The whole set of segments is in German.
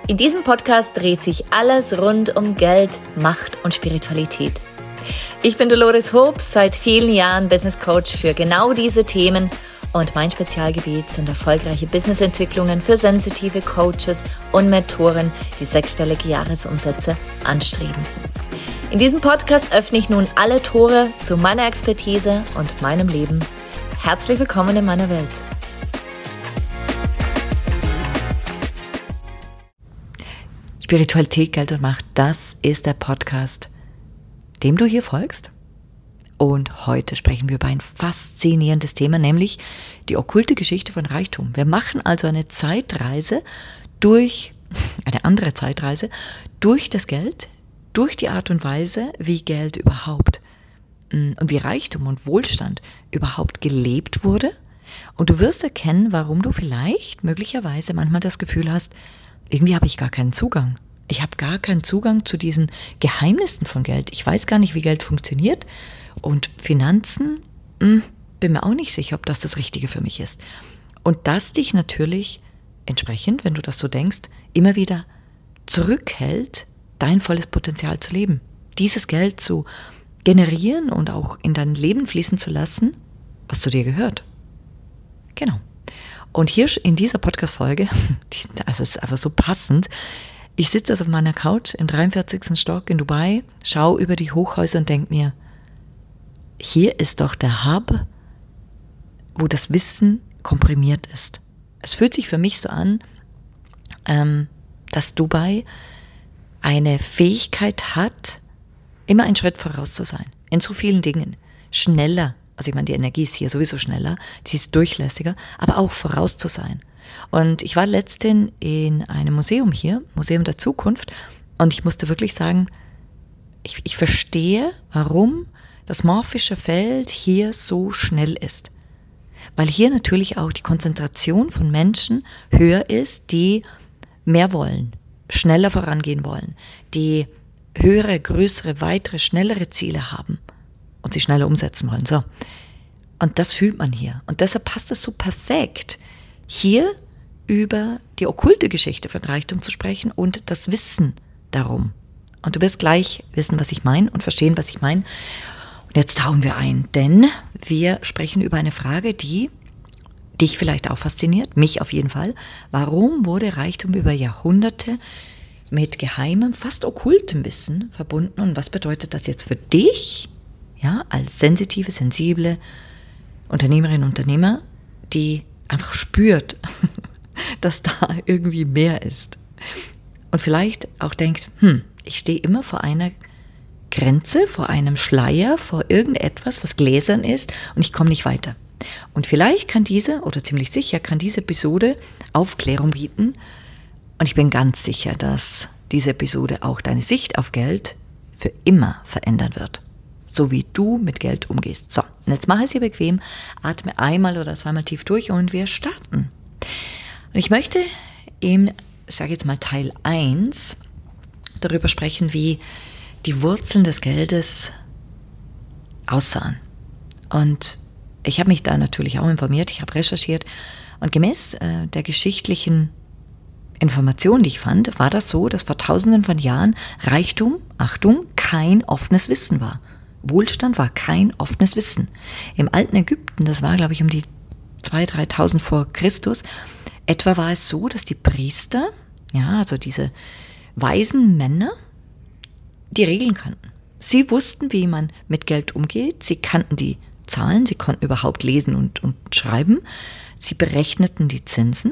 In diesem Podcast dreht sich alles rund um Geld, Macht und Spiritualität. Ich bin Dolores Hobbs, seit vielen Jahren Business Coach für genau diese Themen und mein Spezialgebiet sind erfolgreiche Businessentwicklungen für sensitive Coaches und Mentoren, die sechsstellige Jahresumsätze anstreben. In diesem Podcast öffne ich nun alle Tore zu meiner Expertise und meinem Leben. Herzlich willkommen in meiner Welt. Spiritualität, Geld und Macht, das ist der Podcast, dem du hier folgst. Und heute sprechen wir über ein faszinierendes Thema, nämlich die okkulte Geschichte von Reichtum. Wir machen also eine andere Zeitreise durch das Geld, durch die Art und Weise, wie Geld überhaupt und wie Reichtum und Wohlstand überhaupt gelebt wurde. Und du wirst erkennen, warum du möglicherweise manchmal das Gefühl hast, irgendwie habe ich gar keinen Zugang. Ich habe gar keinen Zugang zu diesen Geheimnissen von Geld. Ich weiß gar nicht, wie Geld funktioniert. Und Finanzen, bin mir auch nicht sicher, ob das Richtige für mich ist. Und das dich natürlich entsprechend, wenn du das so denkst, immer wieder zurückhält, dein volles Potenzial zu leben. Dieses Geld zu generieren und auch in dein Leben fließen zu lassen, was zu dir gehört. Genau. Und hier in dieser Podcast-Folge, das ist einfach so passend, ich sitze also auf meiner Couch im 43. Stock in Dubai, schaue über die Hochhäuser und denke mir, hier ist doch der Hub, wo das Wissen komprimiert ist. Es fühlt sich für mich so an, dass Dubai eine Fähigkeit hat, immer einen Schritt voraus zu sein. In so vielen Dingen. Schneller. Also ich meine, die Energie ist hier sowieso schneller, sie ist durchlässiger, aber auch voraus zu sein. Und ich war letztens in einem Museum hier, Museum der Zukunft, und ich musste wirklich sagen, ich verstehe, warum das morphische Feld hier so schnell ist. Weil hier natürlich auch die Konzentration von Menschen höher ist, die mehr wollen, schneller vorangehen wollen, die höhere, größere, weitere, schnellere Ziele haben. Und sie schneller umsetzen wollen. So. Und das fühlt man hier. Und deshalb passt es so perfekt, hier über die okkulte Geschichte von Reichtum zu sprechen und das Wissen darum. Und du wirst gleich wissen, was ich meine und verstehen, was ich meine. Und jetzt tauchen wir ein, denn wir sprechen über eine Frage, die dich vielleicht auch fasziniert, mich auf jeden Fall. Warum wurde Reichtum über Jahrhunderte mit geheimem, fast okkultem Wissen verbunden? Und was bedeutet das jetzt für dich? Ja, als sensitive, sensible Unternehmerin und Unternehmer, die einfach spürt, dass da irgendwie mehr ist. Und vielleicht auch denkt, ich stehe immer vor einer Grenze, vor einem Schleier, vor irgendetwas, was gläsern ist und ich komme nicht weiter. Und vielleicht kann oder ziemlich sicher kann diese Episode Aufklärung bieten. Und ich bin ganz sicher, dass diese Episode auch deine Sicht auf Geld für immer verändern wird. So wie du mit Geld umgehst. So, und jetzt mache es dir bequem, atme einmal oder zweimal tief durch und wir starten. Und ich möchte ich sage jetzt mal Teil 1, darüber sprechen, wie die Wurzeln des Geldes aussahen. Und ich habe mich da natürlich auch informiert, ich habe recherchiert und gemäß der geschichtlichen Informationen, die ich fand, war das so, dass vor Tausenden von Jahren Reichtum, Achtung, kein offenes Wissen war. Wohlstand war kein offenes Wissen. Im alten Ägypten, das war, glaube ich, um die 2.000, 3.000 vor Christus, etwa war es so, dass die Priester, also diese weisen Männer, die Regeln kannten. Sie wussten, wie man mit Geld umgeht, sie kannten die Zahlen, sie konnten überhaupt lesen und schreiben, sie berechneten die Zinsen,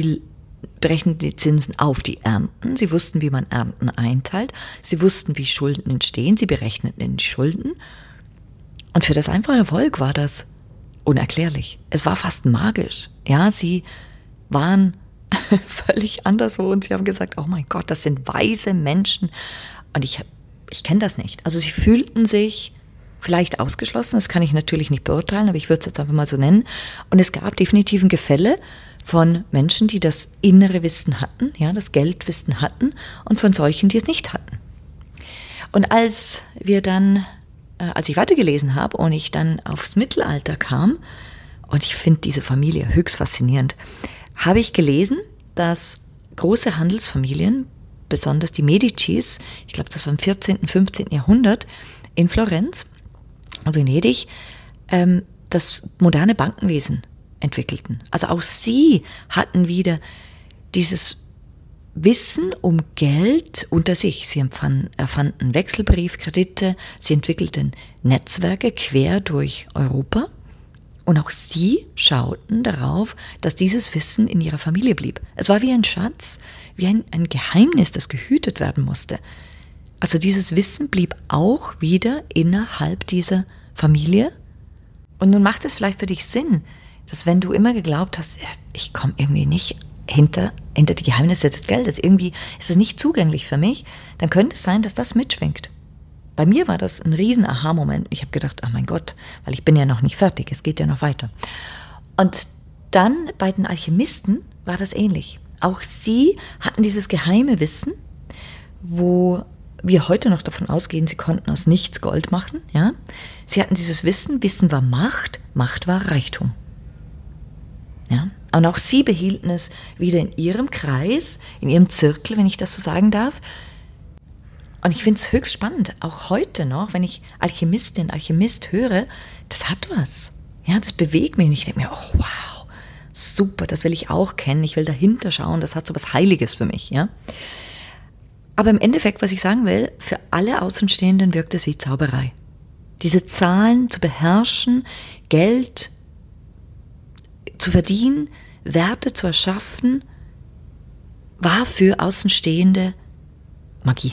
auf die Ernten. Sie wussten, wie man Ernten einteilt. Sie wussten, wie Schulden entstehen. Sie berechneten die Schulden. Und für das einfache Volk war das unerklärlich. Es war fast magisch. Ja, sie waren völlig anderswo und sie haben gesagt, oh mein Gott, das sind weise Menschen. Und ich kenne das nicht. Also sie fühlten sich vielleicht ausgeschlossen. Das kann ich natürlich nicht beurteilen, aber ich würde es jetzt einfach mal so nennen. Und es gab definitiv ein Gefälle von Menschen, die das innere Wissen hatten, das Geldwissen hatten und von solchen, die es nicht hatten. Und als ich weitergelesen habe und ich dann aufs Mittelalter kam, und ich finde diese Familie höchst faszinierend, habe ich gelesen, dass große Handelsfamilien, besonders die Medicis, ich glaube, das war im 14., 15. Jahrhundert, in Florenz und Venedig, das moderne Bankenwesen entwickelten. Also auch sie hatten wieder dieses Wissen um Geld unter sich. Sie erfanden Wechselbriefkredite, sie entwickelten Netzwerke quer durch Europa und auch sie schauten darauf, dass dieses Wissen in ihrer Familie blieb. Es war wie ein Schatz, wie ein Geheimnis, das gehütet werden musste. Also dieses Wissen blieb auch wieder innerhalb dieser Familie. Und nun macht es vielleicht für dich Sinn, dass wenn du immer geglaubt hast, ich komme irgendwie nicht hinter die Geheimnisse des Geldes, irgendwie ist es nicht zugänglich für mich, dann könnte es sein, dass das mitschwingt. Bei mir war das ein riesen Aha-Moment. Ich habe gedacht, oh mein Gott, weil ich bin ja noch nicht fertig, es geht ja noch weiter. Und dann bei den Alchemisten war das ähnlich. Auch sie hatten dieses geheime Wissen, wo wir heute noch davon ausgehen, sie konnten aus nichts Gold machen. Ja? Sie hatten dieses Wissen, Wissen war Macht, Macht war Reichtum. Ja? Und auch sie behielten es wieder in ihrem Kreis, in ihrem Zirkel, wenn ich das so sagen darf. Und ich finde es höchst spannend, auch heute noch, wenn ich Alchemistin, Alchemist höre, das hat was. Ja, das bewegt mich und ich denke mir, oh wow, super, das will ich auch kennen, ich will dahinter schauen, das hat so was Heiliges für mich. Ja? Aber im Endeffekt, was ich sagen will, für alle Außenstehenden wirkt es wie Zauberei. Diese Zahlen zu beherrschen, Geld zu verdienen, Werte zu erschaffen, war für Außenstehende Magie.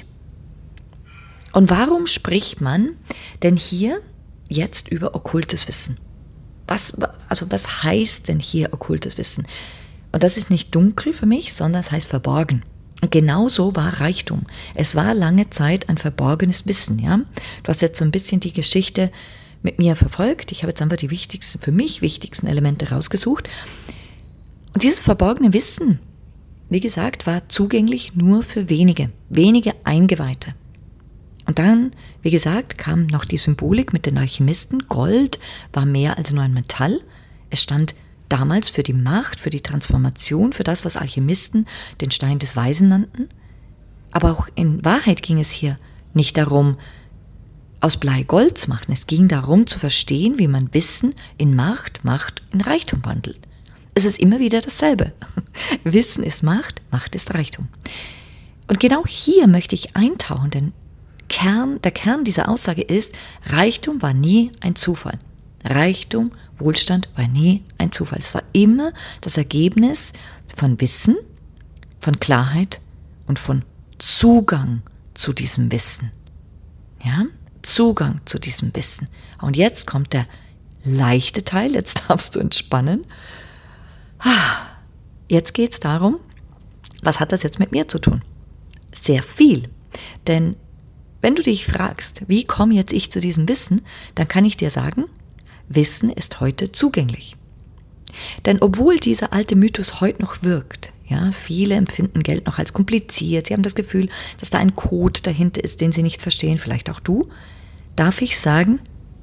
Und warum spricht man denn hier jetzt über okkultes Wissen? Was heißt denn hier okkultes Wissen? Und das ist nicht dunkel für mich, sondern es heißt verborgen. Und genau so war Reichtum. Es war lange Zeit ein verborgenes Wissen. Ja? Du hast jetzt so ein bisschen die Geschichte mit mir verfolgt. Ich habe jetzt einfach die für mich wichtigsten Elemente rausgesucht. Und dieses verborgene Wissen, wie gesagt, war zugänglich nur für wenige Eingeweihte. Und dann, wie gesagt, kam noch die Symbolik mit den Alchemisten. Gold war mehr als nur ein Metall. Es stand damals für die Macht, für die Transformation, für das, was Alchemisten den Stein des Weisen nannten. Aber auch in Wahrheit ging es hier nicht darum, aus Blei Gold zu machen. Es ging darum zu verstehen, wie man Wissen in Macht, Macht in Reichtum wandelt. Es ist immer wieder dasselbe. Wissen ist Macht, Macht ist Reichtum. Und genau hier möchte ich eintauchen, denn der Kern dieser Aussage ist, Reichtum war nie ein Zufall. Reichtum, Wohlstand war nie ein Zufall. Es war immer das Ergebnis von Wissen, von Klarheit und von Zugang zu diesem Wissen. Ja? Zugang zu diesem Wissen. Und jetzt kommt der leichte Teil, jetzt darfst du entspannen. Jetzt geht es darum, was hat das jetzt mit mir zu tun? Sehr viel, denn wenn du dich fragst, wie komme jetzt ich zu diesem Wissen, dann kann ich dir sagen, Wissen ist heute zugänglich. Denn obwohl dieser alte Mythos heute noch wirkt, ja, viele empfinden Geld noch als kompliziert, sie haben das Gefühl, dass da ein Code dahinter ist, den sie nicht verstehen, vielleicht auch du, darf ich sagen,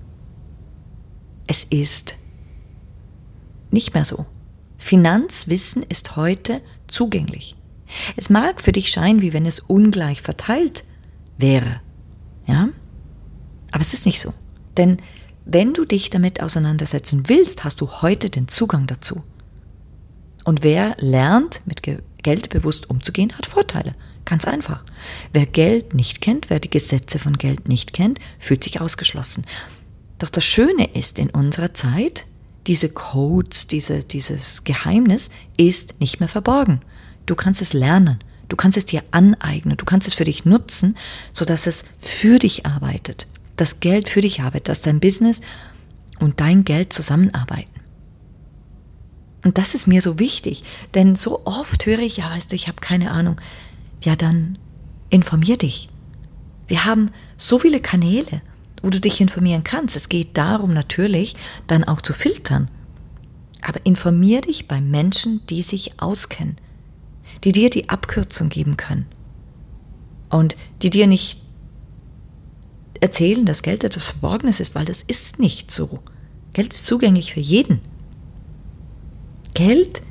es ist nicht mehr so. Finanzwissen ist heute zugänglich. Es mag für dich scheinen, wie wenn es ungleich verteilt wäre, ja, aber es ist nicht so, denn wenn du dich damit auseinandersetzen willst, hast du heute den Zugang dazu. Und wer lernt, mit Geld bewusst umzugehen, hat Vorteile. Ganz einfach. Wer Geld nicht kennt, wer die Gesetze von Geld nicht kennt, fühlt sich ausgeschlossen. Doch das Schöne ist in unserer Zeit, diese Codes, dieses Geheimnis ist nicht mehr verborgen. Du kannst es lernen, du kannst es dir aneignen, du kannst es für dich nutzen, sodass es für dich arbeitet. Das Geld für dich arbeitet, dass dein Business und dein Geld zusammenarbeiten. Und das ist mir so wichtig, denn so oft höre ich, ja, weißt du, ich habe keine Ahnung. Ja, dann informier dich. Wir haben so viele Kanäle, wo du dich informieren kannst. Es geht darum natürlich, dann auch zu filtern. Aber informier dich bei Menschen, die sich auskennen, die dir die Abkürzung geben können und die dir nicht erzählen, dass Geld etwas Verborgenes ist, weil das ist nicht so. Geld ist zugänglich für jeden. Geld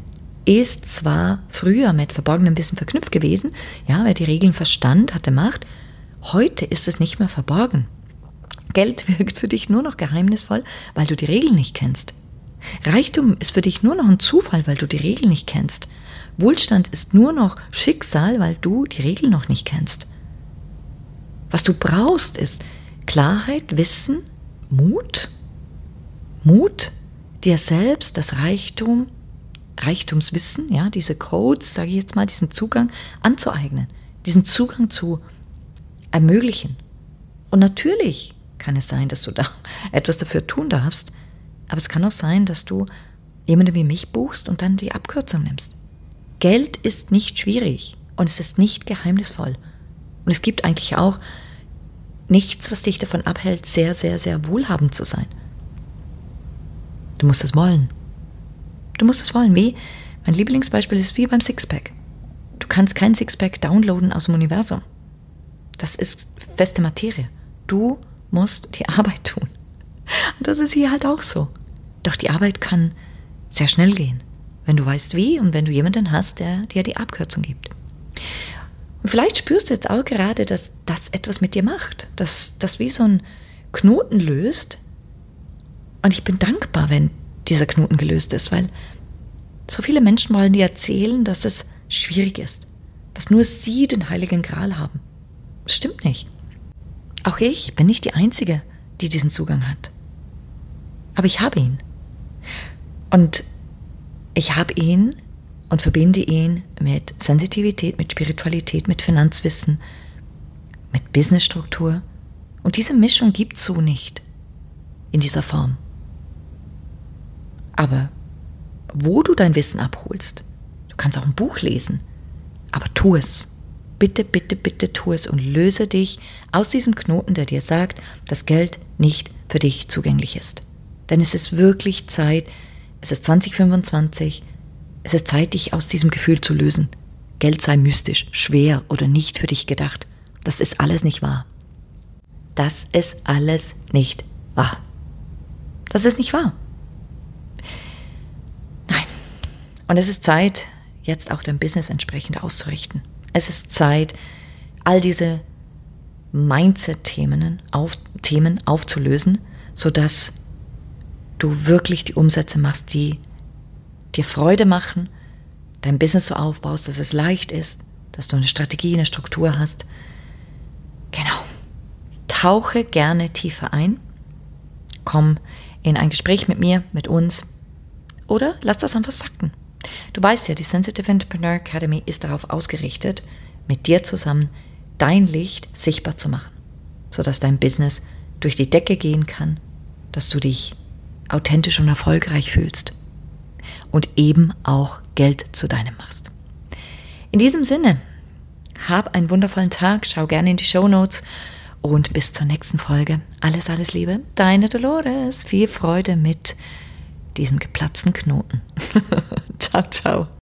ist zwar früher mit verborgenem Wissen verknüpft gewesen, ja, wer die Regeln verstand, hatte Macht. Heute ist es nicht mehr verborgen. Geld wirkt für dich nur noch geheimnisvoll, weil du die Regeln nicht kennst. Reichtum ist für dich nur noch ein Zufall, weil du die Regeln nicht kennst. Wohlstand ist nur noch Schicksal, weil du die Regeln noch nicht kennst. Was du brauchst, ist Klarheit, Wissen, Mut. Mut, dir selbst das Reichtumswissen, ja, diese Codes, sage ich jetzt mal, diesen Zugang anzueignen, diesen Zugang zu ermöglichen. Und natürlich kann es sein, dass du da etwas dafür tun darfst, aber es kann auch sein, dass du jemanden wie mich buchst und dann die Abkürzung nimmst. Geld ist nicht schwierig und es ist nicht geheimnisvoll. Und es gibt eigentlich auch nichts, was dich davon abhält, sehr, sehr, sehr wohlhabend zu sein. Du musst es wollen. Du musst es wollen. Mein Lieblingsbeispiel ist wie beim Sixpack. Du kannst kein Sixpack downloaden aus dem Universum. Das ist feste Materie. Du musst die Arbeit tun. Und das ist hier halt auch so. Doch die Arbeit kann sehr schnell gehen, wenn du weißt wie und wenn du jemanden hast, der dir die Abkürzung gibt. Und vielleicht spürst du jetzt auch gerade, dass das etwas mit dir macht, dass das wie so ein Knoten löst. Und ich bin dankbar, wenn dieser Knoten gelöst ist, weil so viele Menschen wollen dir erzählen, dass es schwierig ist, dass nur sie den Heiligen Gral haben. Das stimmt nicht. Auch ich bin nicht die Einzige, die diesen Zugang hat. Aber ich habe ihn. Und ich habe ihn und verbinde ihn mit Sensitivität, mit Spiritualität, mit Finanzwissen, mit Businessstruktur. Und diese Mischung gibt es so nicht in dieser Form. Aber wo du dein Wissen abholst, du kannst auch ein Buch lesen, aber tu es. Bitte, bitte, bitte tu es und löse dich aus diesem Knoten, der dir sagt, dass Geld nicht für dich zugänglich ist. Denn es ist wirklich Zeit, es ist 2025, es ist Zeit, dich aus diesem Gefühl zu lösen. Geld sei mystisch, schwer oder nicht für dich gedacht. Das ist alles nicht wahr. Das ist alles nicht wahr. Das ist nicht wahr. Nein. Und es ist Zeit, jetzt auch dein Business entsprechend auszurichten. Es ist Zeit, all diese Mindset-Themen aufzulösen, sodass du wirklich die Umsätze machst, die dir Freude machen, dein Business so aufbaust, dass es leicht ist, dass du eine Strategie, eine Struktur hast. Genau. Tauche gerne tiefer ein. Komm in ein Gespräch mit mir, mit uns oder lass das einfach sacken. Du weißt ja, die Sensitive Entrepreneur Academy ist darauf ausgerichtet, mit dir zusammen dein Licht sichtbar zu machen, sodass dein Business durch die Decke gehen kann, dass du dich authentisch und erfolgreich fühlst und eben auch Geld zu deinem machst. In diesem Sinne, hab einen wundervollen Tag, schau gerne in die Shownotes und bis zur nächsten Folge. Alles, alles Liebe, deine Dolores. Viel Freude mit diesem geplatzten Knoten. Ciao, ciao.